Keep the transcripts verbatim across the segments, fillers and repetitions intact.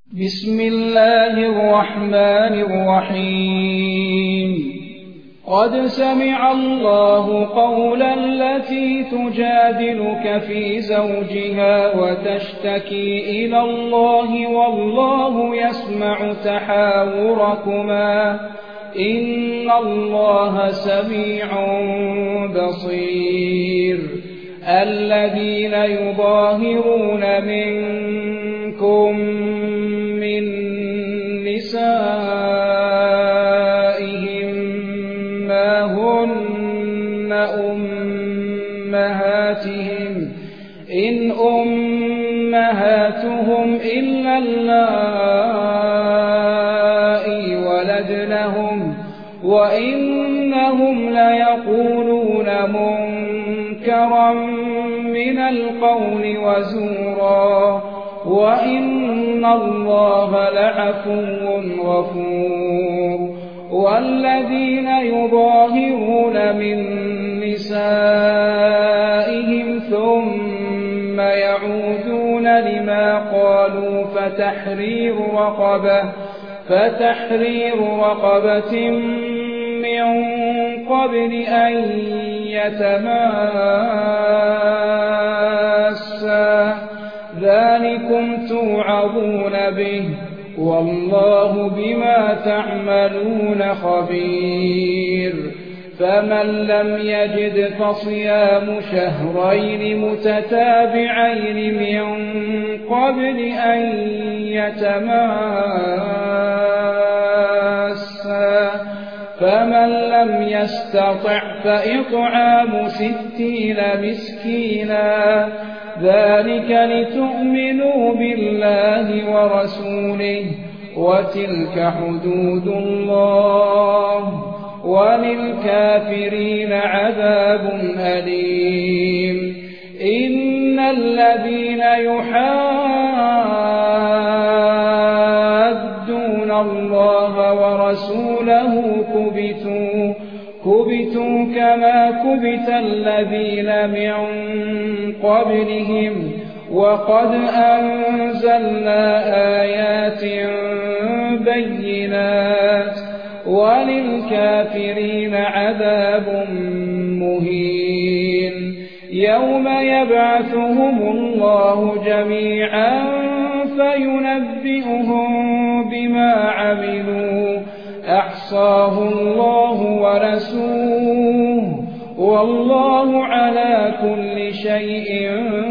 بسم الله الرحمن الرحيم قد سمع الله قولا التي تجادلك في زوجها وتشتكي إلى الله والله يسمع تحاوركما إن الله سميع بصير الذين يظاهرون منكم من نسائهم ما هن أمهاتهم إن أمهاتهم إلا اللائي ولدنهم وإنهم ليقولون منكرا من القول وزورا وإن الله لعفو غفور والذين يظاهرون من نسائهم ثم يعودون لما قالوا فتحرير رقبة فتحرير رقبة من قبل أن يتماسا ذلكم توعظون به والله بما تعملون خبير فمن لم يجد فصيام شهرين متتابعين من قبل أن يتماسا فمن لم يستطع فإطعام ستين مسكينا ذلك لتؤمنوا بالله ورسوله وتلك حدود الله وللكافرين عذاب أليم إن الذين يحادون الله ورسوله كبتوا كبتوا كما كبت الذين من قبلهم وقد أنزلنا آيات بينات وللكافرين عذاب مهين يوم يبعثهم الله جميعا فينبئهم بما عملوا أحصاه الله ورسوله والله على كل شيء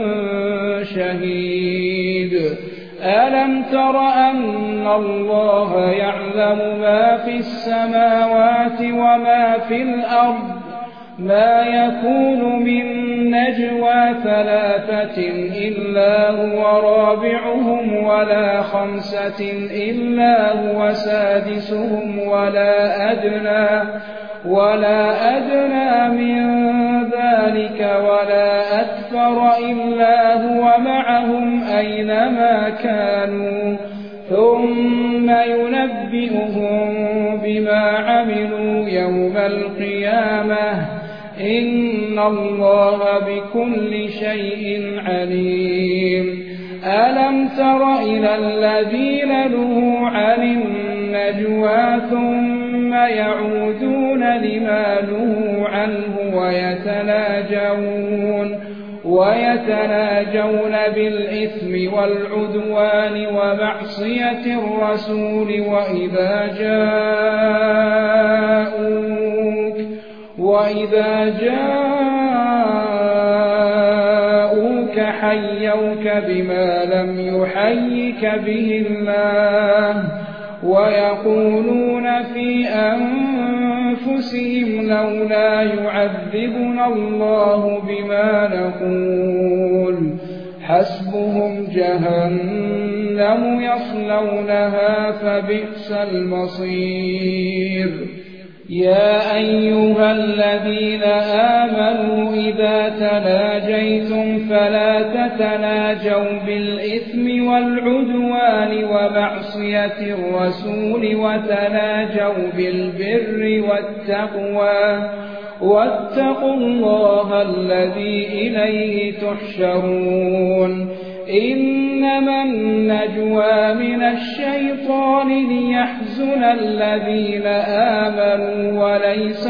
شهيد ألم تر أن الله يعلم ما في السماوات وما في الأرض ما يكون من نجوى ثلاثة إلا هو رابعهم ولا خمسة إلا هو سادسهم ولا أدنى ولا أدنى من ذلك ولا أكثر إلا هو معهم أينما كانوا ثم ينبئهم بما عملوا يوم القيامة إن الله بكل شيء عليم ألم تر إلى الذين نهوا عن النجوى ثم يعودون لما نهوا عنه ويتناجون ويتناجون بالإثم والعدوان ومعصية الرسول وإذا جاءوك وإذا جاءوك حيوك بما لم يحيك به الله ويقولون في أنفسهم لولا يعذبنا الله بما نقول حسبهم جهنم يصلونها فبئس المصير يا أيها الذين آمنوا إذا تناجيتم فلا تتناجوا بالإثم والعدوان ومعصية الرسول وتناجوا بالبر والتقوى واتقوا الله الذي إليه تحشرون إنما النجوى من الشيطان ليحزن الذين آمنوا وليس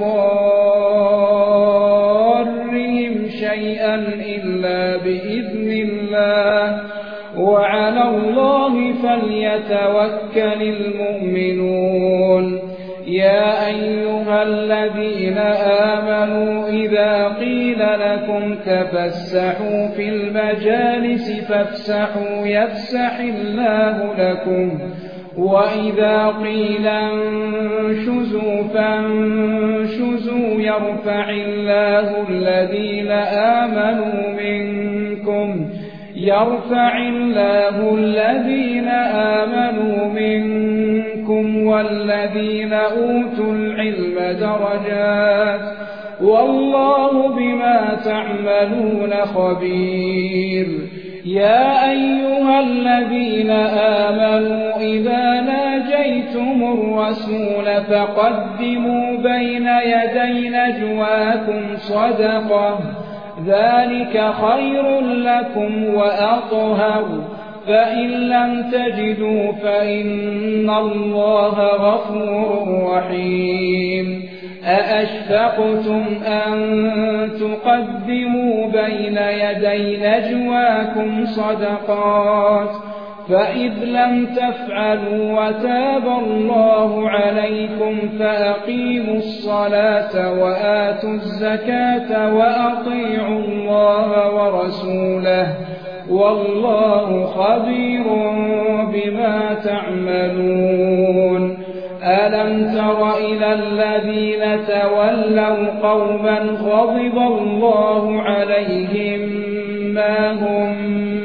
بضارهم شيئا إلا بإذن الله وعلى الله فليتوكل المؤمنون. يا أيها الذين آمنوا إذا قيل لكم تفسحوا في المجالس فافسحوا يفسح الله لكم وإذا قيل انشزوا فانشزوا يرفع الله الذين آمنوا منكم يرفع الله الذين آمنوا منكم والذين أوتوا العلم درجات والله بما تعملون خبير. يا أيها الذين آمنوا إذا ناجيتم الرسول فقدموا بين يدي نجواكم صدقة ذلك خير لكم وأطهر فإن لم تجدوا فإن الله غفور رحيم. أأشفقتم أن تقدموا بين يدي نجواكم صدقات فإذ لم تفعلوا وتاب الله عليكم فأقيموا الصلاة وآتوا الزكاة وأطيعوا الله ورسوله والله خبير بما تعملون. ألم تر إلى الذين تولوا قوما غضب الله عليهم ما هم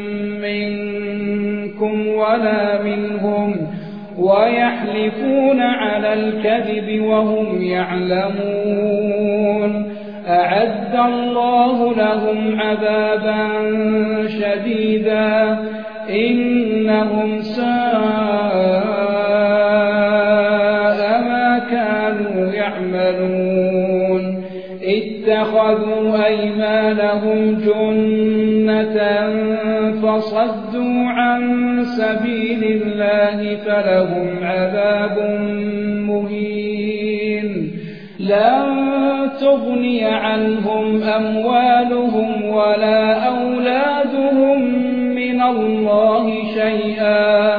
منكم ولا منهم ويحلفون على الكذب وهم يعلمون أعد الله لهم عذابا شديدا إنهم ساء ما كانوا يعملون. اتخذوا أيمانهم جنة فصدوا عن سبيل الله فلهم عذاب مهين. لن تغني عنهم أموالهم ولا أولادهم من الله شيئا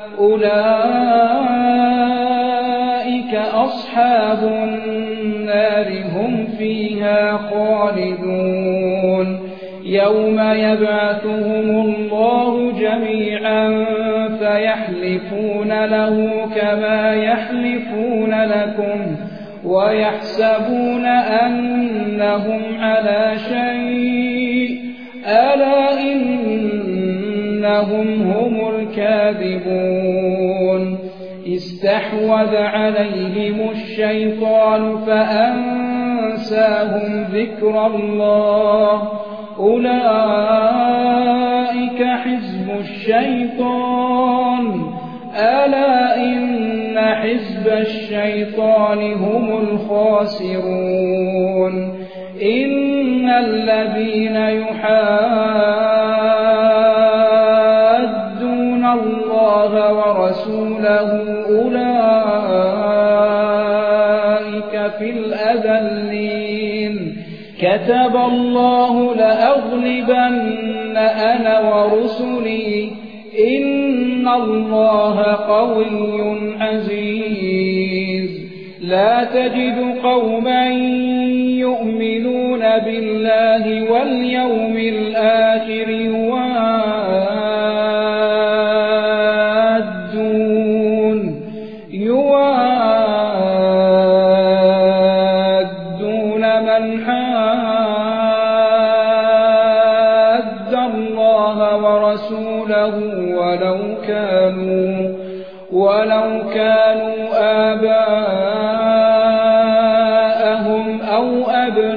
أولئك أصحاب النار هم فيها خالدون. يوم يبعثهم الله جميعا فيحلفون له كما يحلفون لكم ويحسبون أنهم على شيء ألا إنهم هم الكاذبون. استحوذ عليهم الشيطان فأنساهم ذكر الله أولئك حزب الشيطان ألا إن حزب الشيطان هم الخاسرون. إن الذين يحادون الله ورسوله أولئك في الأذلين. كتب الله لأغلبن أنا ورسلي إن الله قوي عزيز. لا تجد قوما يؤمنون بالله واليوم الآخر يوادون يوادون من حاد الله ورسوله ولو كانوا ولو كانوا آباءهم أو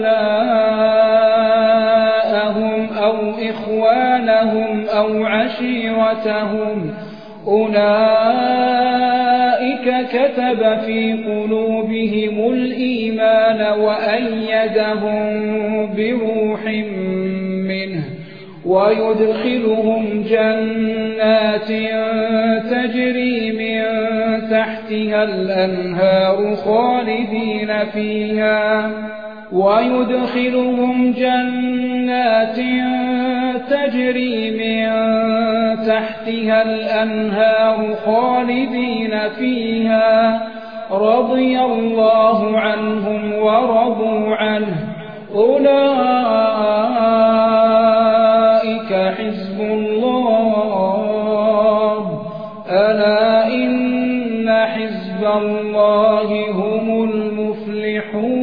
أبناءهم أو إخوانهم أو عشيرتهم أولئك كتب في قلوبهم الإيمان وأيدهم بروح منه ويدخلهم جنات تجري من تحتها الأنهار خالدين فيها ويدخلهم جنات تجري من تحتها الأنهار خالدين فيها رضي الله عنهم ورضوا عنه أولئك حزب الله ألا إن حزب الله هم المفلحون.